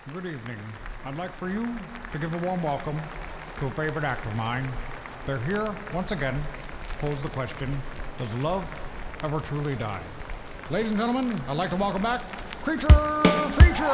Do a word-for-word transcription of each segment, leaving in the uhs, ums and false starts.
Good evening. I'd like for you to give a warm welcome to a favorite act of mine. They're here once again to pose the question, does love ever truly die? Ladies and gentlemen, I'd like to welcome back Creature Feature!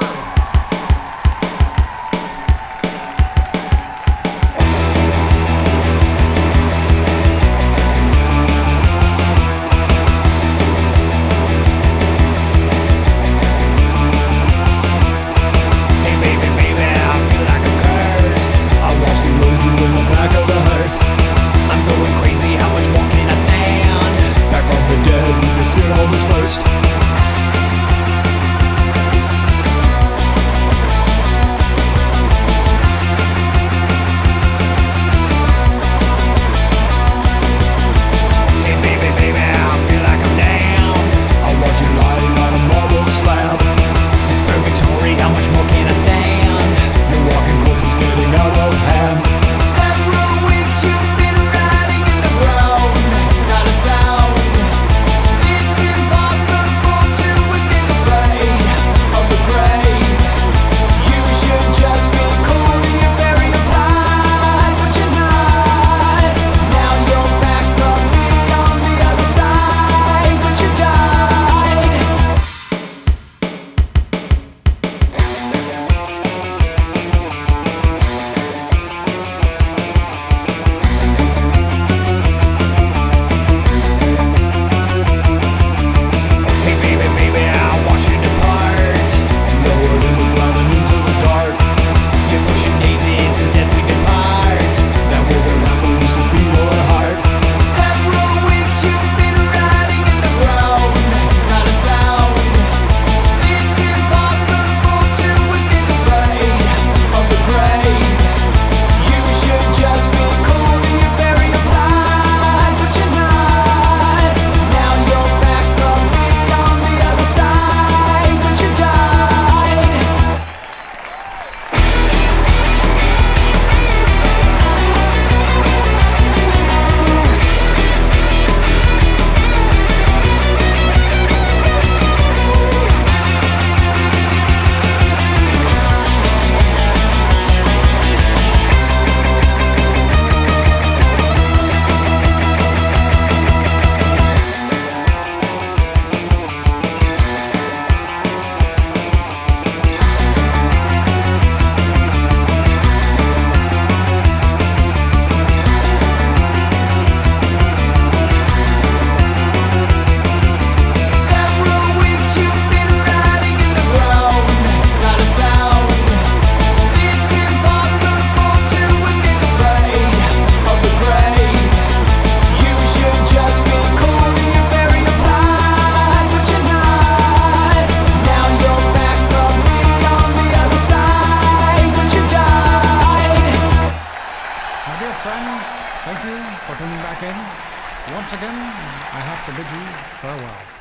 Friends, thank you for tuning back in. Once again, I have to bid you farewell.